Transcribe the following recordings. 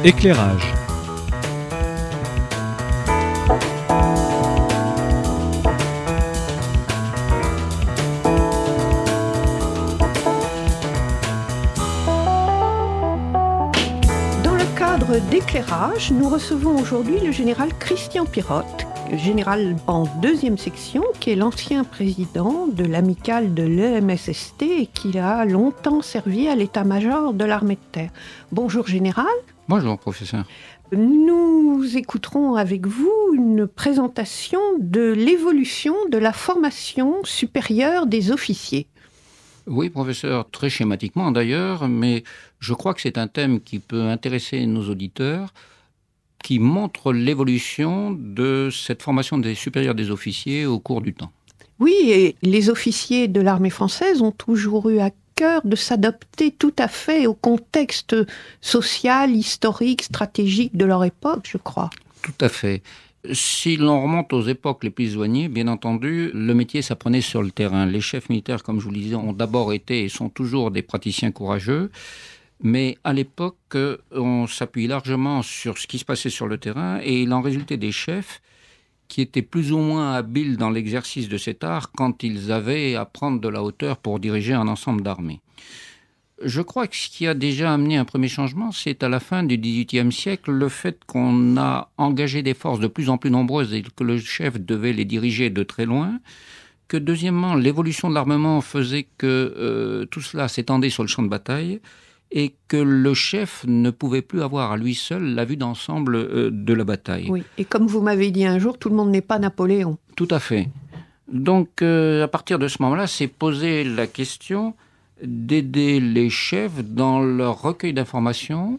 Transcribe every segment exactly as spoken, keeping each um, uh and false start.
Éclairage. Dans le cadre d'Éclairage, nous recevons aujourd'hui le général Christian Pirotte, général en deuxième section, qui est l'ancien président de l'amicale de l'E M S S T et qui a longtemps servi à l'état-major de l'armée de terre. Bonjour général. Bonjour professeur. Nous écouterons avec vous une présentation de l'évolution de la formation supérieure des officiers. Oui, professeur, très schématiquement d'ailleurs, mais je crois que c'est un thème qui peut intéresser nos auditeurs, qui montre l'évolution de cette formation des supérieurs des officiers au cours du temps. Oui, et les officiers de l'armée française ont toujours eu à cœur de s'adapter tout à fait au contexte social, historique, stratégique de leur époque, je crois. Tout à fait. Si l'on remonte aux époques les plus éloignées, bien entendu, le métier s'apprenait sur le terrain. Les chefs militaires, comme je vous le disais, ont d'abord été et sont toujours des praticiens courageux. Mais à l'époque, on s'appuie largement sur ce qui se passait sur le terrain et il en résultait des chefs qui étaient plus ou moins habiles dans l'exercice de cet art quand ils avaient à prendre de la hauteur pour diriger un ensemble d'armées. Je crois que ce qui a déjà amené un premier changement, c'est à la fin du dix-huitième siècle, le fait qu'on a engagé des forces de plus en plus nombreuses et que le chef devait les diriger de très loin. Que deuxièmement, l'évolution de l'armement faisait que euh, tout cela s'étendait sur le champ de bataille et que le chef ne pouvait plus avoir à lui seul la vue d'ensemble euh, de la bataille. Oui, et comme vous m'avez dit un jour, tout le monde n'est pas Napoléon. Tout à fait. Donc, euh, à partir de ce moment-là, s'est posée la question d'aider les chefs dans leur recueil d'informations,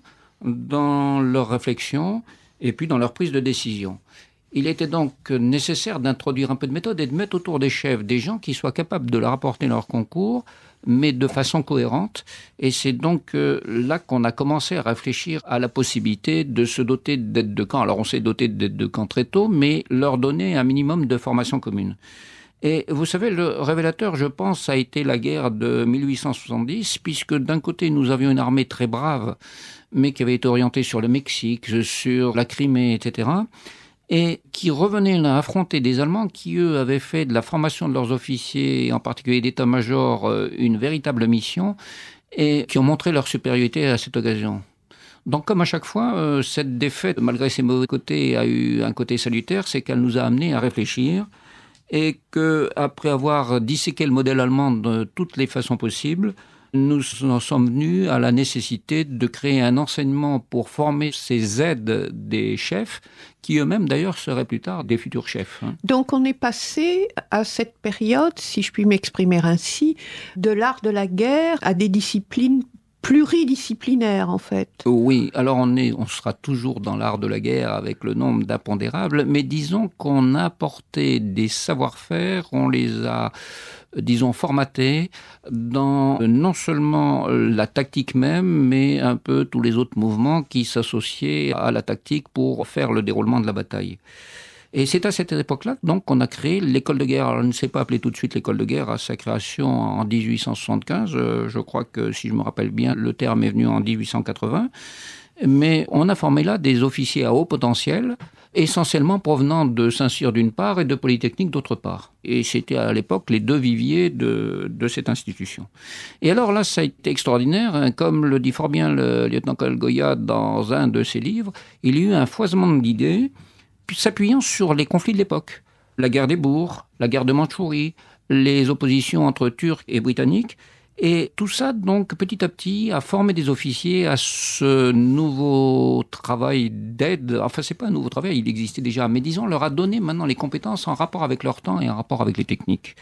dans leur réflexion et puis dans leur prise de décision. Il était donc nécessaire d'introduire un peu de méthode et de mettre autour des chefs des gens qui soient capables de leur apporter leur concours, mais de façon cohérente. Et c'est donc euh, là qu'on a commencé à réfléchir à la possibilité de se doter d'aides de camp. Alors on s'est doté d'aides de camp très tôt, mais leur donner un minimum de formation commune. Et vous savez, le révélateur, je pense, a été la guerre de mille huit cent soixante-dix, puisque d'un côté, nous avions une armée très brave, mais qui avait été orientée sur le Mexique, sur la Crimée, et cetera, et qui revenaient là affronter des Allemands qui, eux, avaient fait de la formation de leurs officiers, en particulier d'état-major, une véritable mission, et qui ont montré leur supériorité à cette occasion. Donc, comme à chaque fois, euh, cette défaite, malgré ses mauvais côtés, a eu un côté salutaire, c'est qu'elle nous a amenés à réfléchir, et qu'après avoir disséqué le modèle allemand de toutes les façons possibles, nous en sommes venus à la nécessité de créer un enseignement pour former ces aides des chefs, qui eux-mêmes d'ailleurs seraient plus tard des futurs chefs. Donc on est passé à cette période, si je puis m'exprimer ainsi, de l'art de la guerre à des disciplines pluridisciplinaires en fait. Oui, alors on, est, on sera toujours dans l'art de la guerre avec le nombre d'impondérables, mais disons qu'on a apporté des savoir-faire, on les a, disons, formatés dans non seulement la tactique même, mais un peu tous les autres mouvements qui s'associaient à la tactique pour faire le déroulement de la bataille. Et c'est à cette époque-là donc qu'on a créé l'école de guerre. Alors, elle ne s'est pas appelée tout de suite l'école de guerre à sa création en dix-huit cent soixante-quinze. Euh, je crois que, si je me rappelle bien, le terme est venu en dix-huit cent quatre-vingts. Mais on a formé là des officiers à haut potentiel, essentiellement provenant de Saint-Cyr d'une part et de Polytechnique d'autre part. Et c'était à l'époque les deux viviers de, de cette institution. Et alors là, ça a été extraordinaire. Hein, comme le dit fort bien le lieutenant-colonel Goya dans un de ses livres, il y a eu un foisonnement d'idées, s'appuyant sur les conflits de l'époque. La guerre des bourgs, la guerre de Mandchourie, les oppositions entre Turcs et Britanniques. Et tout ça, donc, petit à petit, a formé des officiers à ce nouveau travail d'aide. Enfin, c'est pas un nouveau travail, il existait déjà. Mais disons, leur a donné maintenant les compétences en rapport avec leur temps et en rapport avec les techniques.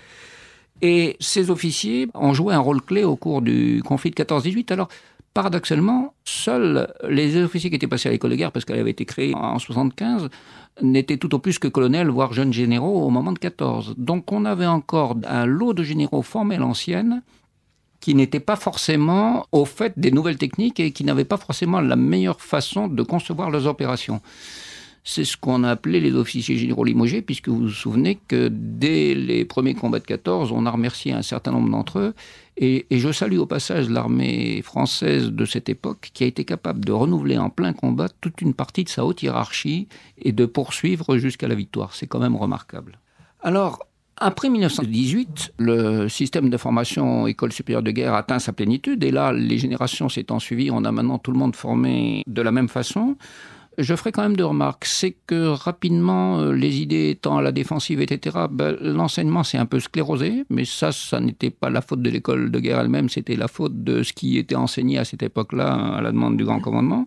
Et ces officiers ont joué un rôle clé au cours du conflit de quatorze dix-huit. Alors, paradoxalement, seuls les officiers qui étaient passés à l'école de guerre, parce qu'elle avait été créée en soixante-quinze, n'étaient tout au plus que colonels, voire jeunes généraux au moment de quatorze. Donc on avait encore un lot de généraux formés à l'ancienne, qui n'étaient pas forcément au fait des nouvelles techniques et qui n'avaient pas forcément la meilleure façon de concevoir leurs opérations. c'est ce qu'on a appelé les officiers généraux limogés, puisque vous vous souvenez que dès les premiers combats de quatorze, on a remercié un certain nombre d'entre eux. Et, et je salue au passage l'armée française de cette époque qui a été capable de renouveler en plein combat toute une partie de sa haute hiérarchie et de poursuivre jusqu'à la victoire. C'est quand même remarquable. Alors, après mille neuf cent dix-huit, le système de formation école supérieure de guerre atteint sa plénitude. Et là, les générations s'étant suivies, on a maintenant tout le monde formé de la même façon. Je ferai quand même deux remarques. C'est que rapidement, les idées étant à la défensive, et cetera, ben, l'enseignement s'est un peu sclérosé. Mais ça, ça n'était pas la faute de l'école de guerre elle-même, c'était la faute de ce qui était enseigné à cette époque-là, à la demande du grand commandement.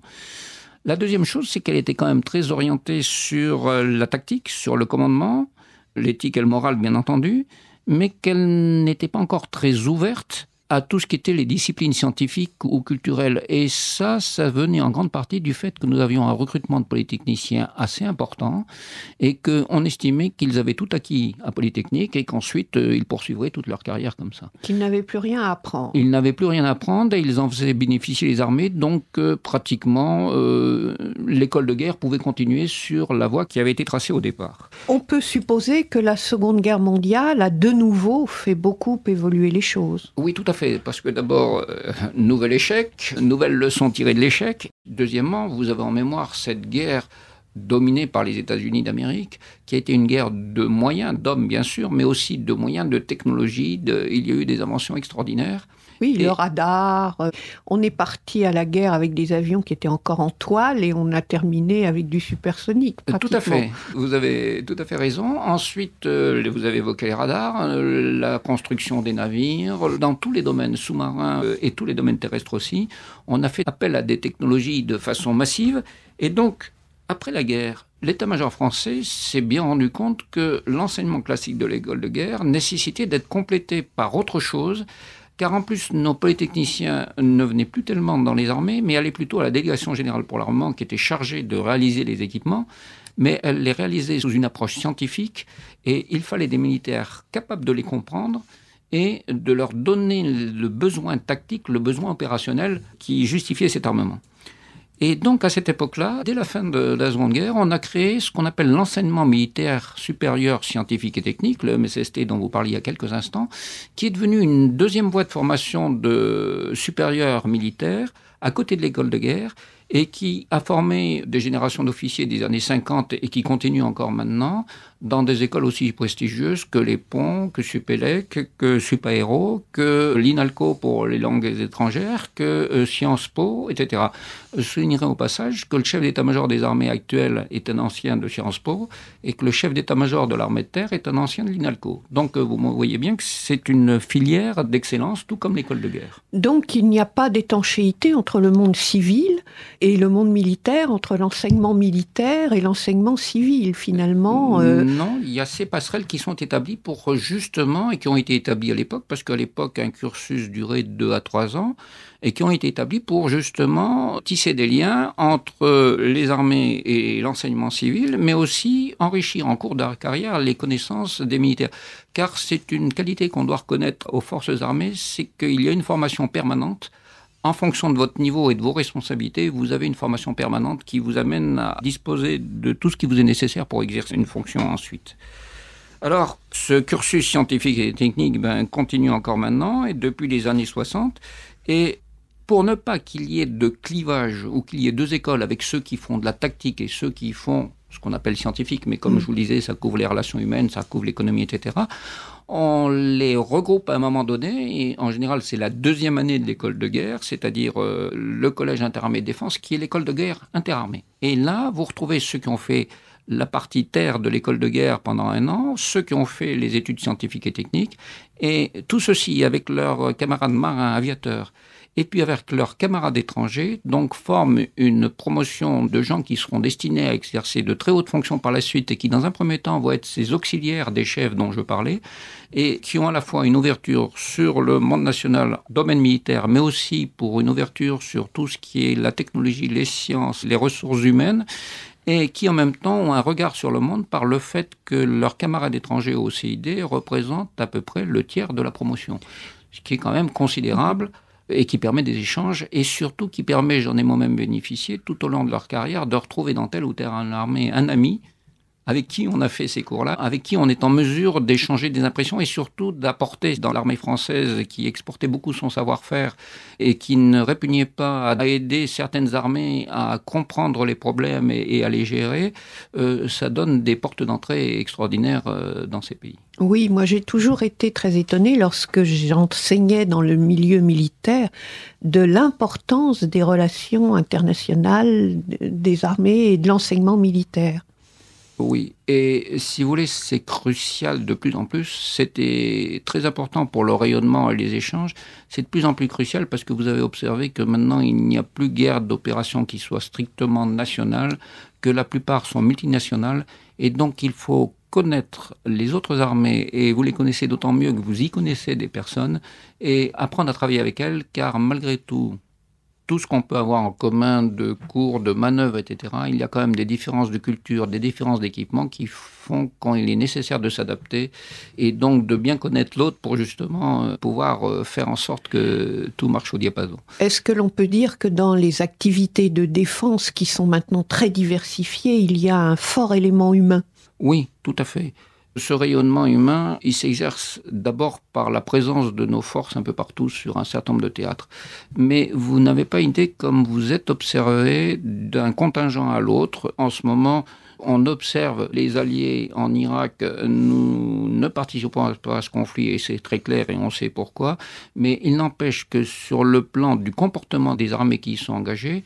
La deuxième chose, c'est qu'elle était quand même très orientée sur la tactique, sur le commandement, l'éthique et le moral, bien entendu, mais qu'elle n'était pas encore très ouverte à tout ce qui était les disciplines scientifiques ou culturelles. Et ça, ça venait en grande partie du fait que nous avions un recrutement de polytechniciens assez important et qu'on estimait qu'ils avaient tout acquis à Polytechnique et qu'ensuite, euh, ils poursuivraient toute leur carrière comme ça. Qu'ils n'avaient plus rien à apprendre. Ils n'avaient plus rien à apprendre et ils en faisaient bénéficier les armées. Donc, euh, pratiquement, euh, l'école de guerre pouvait continuer sur la voie qui avait été tracée au départ. On peut supposer que la Seconde Guerre mondiale a de nouveau fait beaucoup évoluer les choses. Oui, tout à fait, parce que d'abord, euh, nouvel échec, nouvelle leçon tirée de l'échec. Deuxièmement, vous avez en mémoire cette guerre dominée par les États-Unis d'Amérique, qui a été une guerre de moyens, d'hommes bien sûr, mais aussi de moyens, de technologie. De... Il y a eu des inventions extraordinaires. Oui, et... le radar. Euh, on est parti à la guerre avec des avions qui étaient encore en toile et on a terminé avec du supersonique. Tout à fait. Vous avez tout à fait raison. Ensuite, euh, vous avez évoqué les radars, euh, la construction des navires, dans tous les domaines sous-marins euh, et tous les domaines terrestres aussi. On a fait appel à des technologies de façon massive. Et donc, après la guerre, l'état-major français s'est bien rendu compte que l'enseignement classique de l'école de guerre nécessitait d'être complété par autre chose. Car en plus, nos polytechniciens ne venaient plus tellement dans les armées, mais allaient plutôt à la délégation générale pour l'armement qui était chargée de réaliser les équipements, mais elle les réalisait sous une approche scientifique et il fallait des militaires capables de les comprendre et de leur donner le besoin tactique, le besoin opérationnel qui justifiait cet armement. Et donc, à cette époque-là, dès la fin de la Seconde Guerre, on a créé ce qu'on appelle l'enseignement militaire supérieur scientifique et technique, le M S S T dont vous parliez il y a quelques instants, qui est devenu une deuxième voie de formation de supérieur militaire à côté de l'école de guerre et qui a formé des générations d'officiers des années cinquante et qui continue encore maintenant dans des écoles aussi prestigieuses que les Ponts, que Supélec, que Supaéro, que l'INALCO pour les langues étrangères, que euh, Sciences Po, et cetera. Je soulignerai au passage que le chef d'état-major des armées actuelles est un ancien de Sciences Po et que le chef d'état-major de l'armée de terre est un ancien de l'INALCO. Donc euh, vous voyez bien que c'est une filière d'excellence, tout comme l'école de guerre. Donc il n'y a pas d'étanchéité entre le monde civil et le monde militaire, entre l'enseignement militaire et l'enseignement civil, finalement. Euh... Non, il y a ces passerelles qui sont établies pour justement, et qui ont été établies à l'époque, parce qu'à l'époque, un cursus durait deux à trois ans, et qui ont été établies pour justement tisser des liens entre les armées et l'enseignement civil, mais aussi enrichir en cours de carrière les connaissances des militaires. Car c'est une qualité qu'on doit reconnaître aux forces armées, c'est qu'il y a une formation permanente. En fonction de votre niveau et de vos responsabilités, vous avez une formation permanente qui vous amène à disposer de tout ce qui vous est nécessaire pour exercer une fonction ensuite. Alors, ce cursus scientifique et technique ben, continue encore maintenant, et depuis les années soixante. Et pour ne pas qu'il y ait de clivage ou qu'il y ait deux écoles avec ceux qui font de la tactique et ceux qui font ce qu'on appelle scientifique, mais comme mmh. je vous le disais, ça couvre les relations humaines, ça couvre l'économie, et cetera, on les regroupe à un moment donné, et en général, c'est la deuxième année de l'école de guerre, c'est-à-dire euh, le collège interarmée de défense, qui est l'école de guerre interarmée. Et là, vous retrouvez ceux qui ont fait la partie terre de l'école de guerre pendant un an, ceux qui ont fait les études scientifiques et techniques, et tout ceci avec leurs camarades marins aviateurs, et puis avec leurs camarades étrangers, donc forment une promotion de gens qui seront destinés à exercer de très hautes fonctions par la suite et qui, dans un premier temps, vont être ces auxiliaires des chefs dont je parlais et qui ont à la fois une ouverture sur le monde national, domaine militaire, mais aussi pour une ouverture sur tout ce qui est la technologie, les sciences, les ressources humaines, et qui en même temps ont un regard sur le monde par le fait que leurs camarades étrangers au C I D représentent à peu près le tiers de la promotion, ce qui est quand même considérable. et qui permet des échanges, et surtout qui permet, j'en ai moi-même bénéficié, tout au long de leur carrière, de retrouver dans telle ou telle armée un ami avec qui on a fait ces cours-là, avec qui on est en mesure d'échanger des impressions et surtout d'apporter dans l'armée française qui exportait beaucoup son savoir-faire et qui ne répugnait pas à aider certaines armées à comprendre les problèmes et, et à les gérer, euh, ça donne des portes d'entrée extraordinaires euh, dans ces pays. Oui, moi j'ai toujours été très étonnée lorsque j'enseignais dans le milieu militaire de l'importance des relations internationales des armées et de l'enseignement militaire. Oui, et si vous voulez, c'est crucial de plus en plus. C'était très important pour le rayonnement et les échanges. C'est de plus en plus crucial parce que vous avez observé que maintenant, il n'y a plus guère d'opérations qui soient strictement nationales, que la plupart sont multinationales, et donc il faut connaître les autres armées, et vous les connaissez d'autant mieux que vous y connaissez des personnes, et apprendre à travailler avec elles, car malgré tout, tout ce qu'on peut avoir en commun de cours, de manœuvres, et cetera, il y a quand même des différences de culture, des différences d'équipement qui font qu'il est nécessaire de s'adapter et donc de bien connaître l'autre pour justement pouvoir faire en sorte que tout marche au diapason. Est-ce que l'on peut dire que dans les activités de défense qui sont maintenant très diversifiées, il y a un fort élément humain ? Oui, tout à fait. Ce rayonnement humain, il s'exerce d'abord par la présence de nos forces un peu partout sur un certain nombre de théâtres. Mais vous n'avez pas idée comme vous êtes observé d'un contingent à l'autre. En ce moment, on observe les alliés en Irak. Nous ne participons pas à ce conflit et c'est très clair et on sait pourquoi. Mais il n'empêche que sur le plan du comportement des armées qui y sont engagées,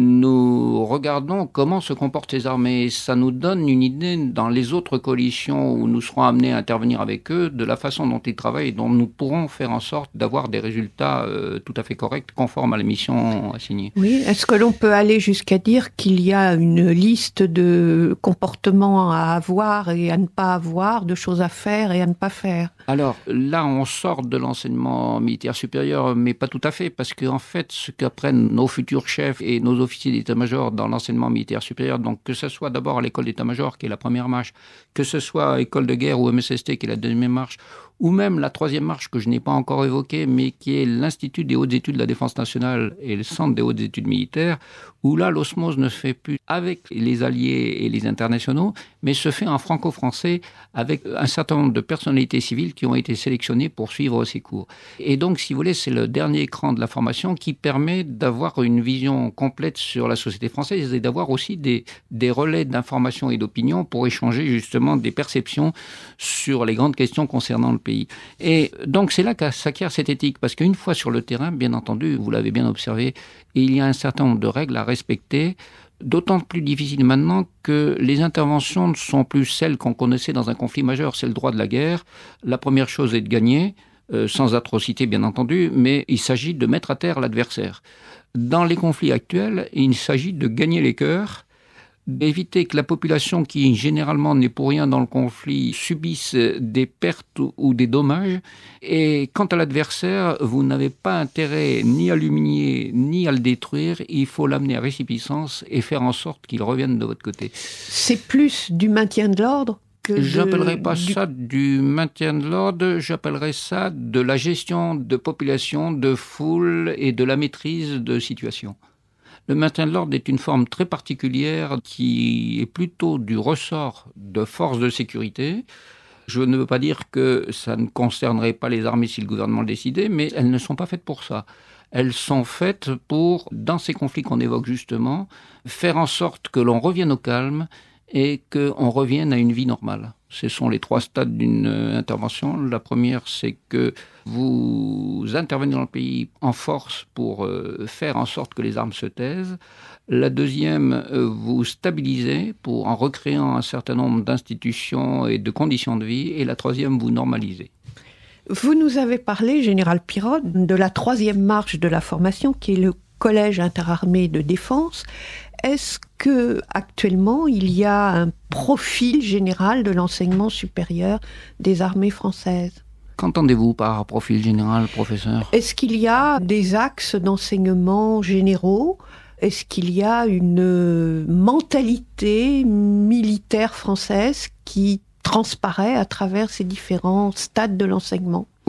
nous regardons comment se comportent ces armées. Ça nous donne une idée dans les autres coalitions où nous serons amenés à intervenir avec eux de la façon dont ils travaillent et dont nous pourrons faire en sorte d'avoir des résultats euh, tout à fait corrects, conformes à la mission assignée. Oui, est-ce que l'on peut aller jusqu'à dire qu'il y a une liste de comportements à avoir et à ne pas avoir, de choses à faire et à ne pas faire? Alors là, on sort de l'enseignement militaire supérieur, mais pas tout à fait, parce qu'en fait, ce qu'apprennent nos futurs chefs et nos officiers d'état-major dans l'enseignement militaire supérieur, donc que ce soit d'abord à l'école d'état-major, qui est la première marche, que ce soit à école de guerre ou M S S T, qui est la deuxième marche, ou même la troisième marche que je n'ai pas encore évoquée, mais qui est l'Institut des hautes études de la défense nationale et le Centre des hautes études militaires, où là, l'osmose ne se fait plus avec les alliés et les internationaux, mais se fait en franco-français avec un certain nombre de personnalités civiles qui ont été sélectionnées pour suivre ces cours. Et donc, si vous voulez, c'est le dernier écran de la formation qui permet d'avoir une vision complète sur la société française et d'avoir aussi des, des relais d'information et d'opinion pour échanger justement des perceptions sur les grandes questions concernant le pays. Et donc, c'est là que s'acquiert cette éthique, parce qu'une fois sur le terrain, bien entendu, vous l'avez bien observé, il y a un certain nombre de règles à respecter, d'autant plus difficile maintenant que les interventions ne sont plus celles qu'on connaissait dans un conflit majeur, c'est le droit de la guerre. La première chose est de gagner, euh, sans atrocité bien entendu, mais il s'agit de mettre à terre l'adversaire. Dans les conflits actuels, il s'agit de gagner les cœurs, d'éviter que la population qui généralement n'est pour rien dans le conflit subisse des pertes ou des dommages. Et quant à l'adversaire, vous n'avez pas intérêt ni à l'humilier ni à le détruire. Il faut l'amener à récipiscence et faire en sorte qu'il revienne de votre côté. C'est plus du maintien de l'ordre que de... J'appellerais pas du... ça du maintien de l'ordre, j'appellerais ça de la gestion de population, de foule et de la maîtrise de situation. Le maintien de l'ordre est une forme très particulière qui est plutôt du ressort de forces de sécurité. Je ne veux pas dire que ça ne concernerait pas les armées si le gouvernement le décidait, mais elles ne sont pas faites pour ça. Elles sont faites pour, dans ces conflits qu'on évoque justement, faire en sorte que l'on revienne au calme et qu'on revienne à une vie normale. Ce sont les trois stades d'une intervention. La première, c'est que vous intervenez dans le pays en force pour euh, faire en sorte que les armes se taisent. La deuxième, euh, vous stabilisez pour, en recréant un certain nombre d'institutions et de conditions de vie. Et la troisième, vous normalisez. Vous nous avez parlé, Général Pirotte, de la troisième marche de la formation, qui est le Collège interarmé de défense. Est-ce que actuellement il y a un profil général de l'enseignement supérieur des armées françaises? Qu'entendez-vous par profil général, professeur? Est-ce qu'il y a des axes d'enseignement généraux? Est-ce qu'il y a une mentalité militaire française qui transparaît à travers ces différents stades de l'enseignement? Oui,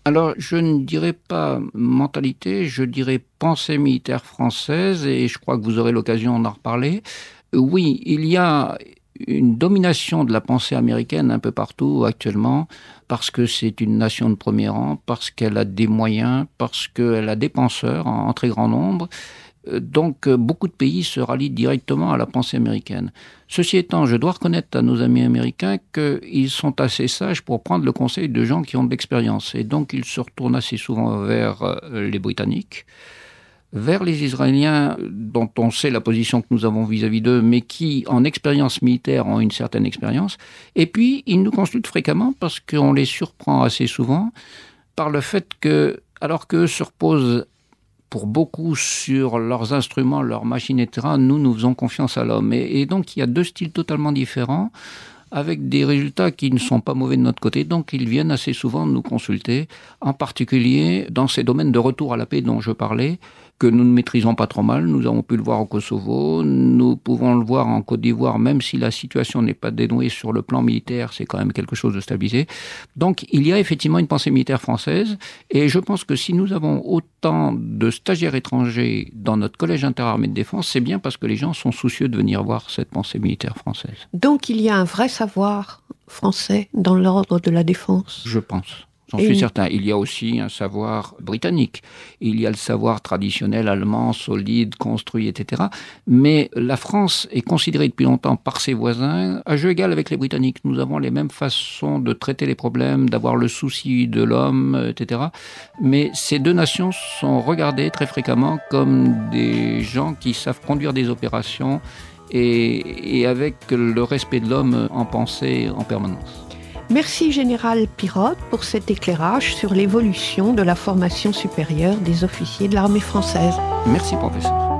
Alors, je ne dirais pas mentalité, je dirais pensée militaire française, et je crois que vous aurez l'occasion d'en reparler. Oui, il y a une domination de la pensée américaine un peu partout actuellement, parce que c'est une nation de premier rang, parce qu'elle a des moyens, parce qu'elle a des penseurs en, en très grand nombre. Donc, beaucoup de pays se rallient directement à la pensée américaine. Ceci étant, je dois reconnaître à nos amis américains qu'ils sont assez sages pour prendre le conseil de gens qui ont de l'expérience. Et donc, ils se retournent assez souvent vers les Britanniques, vers les Israéliens, dont on sait la position que nous avons vis-à-vis d'eux, mais qui, en expérience militaire, ont une certaine expérience. Et puis, ils nous consultent fréquemment parce qu'on les surprend assez souvent par le fait que, alors qu'eux se reposent pour beaucoup sur leurs instruments, leurs machines, et cetera, nous, nous faisons confiance à l'homme. Et, et donc, il y a deux styles totalement différents, avec des résultats qui ne sont pas mauvais de notre côté. Donc, ils viennent assez souvent nous consulter, en particulier dans ces domaines de retour à la paix dont je parlais, que nous ne maîtrisons pas trop mal. Nous avons pu le voir au Kosovo, nous pouvons le voir en Côte d'Ivoire, même si la situation n'est pas dénouée sur le plan militaire, c'est quand même quelque chose de stabilisé. Donc, il y a effectivement une pensée militaire française, et je pense que si nous avons autant de stagiaires étrangers dans notre collège interarmées de défense, c'est bien parce que les gens sont soucieux de venir voir cette pensée militaire française. Donc, il y a un vrai savoir français dans l'ordre de la défense? Je pense. J'en suis certain. Il y a aussi un savoir britannique. Il y a le savoir traditionnel allemand, solide, construit, et cetera. Mais la France est considérée depuis longtemps par ses voisins à jeu égal avec les Britanniques. Nous avons les mêmes façons de traiter les problèmes, d'avoir le souci de l'homme, et cetera. Mais ces deux nations sont regardées très fréquemment comme des gens qui savent conduire des opérations et, et avec le respect de l'homme en pensée en permanence. Merci Général Pirotte pour cet éclairage sur l'évolution de la formation supérieure des officiers de l'armée française. Merci professeur.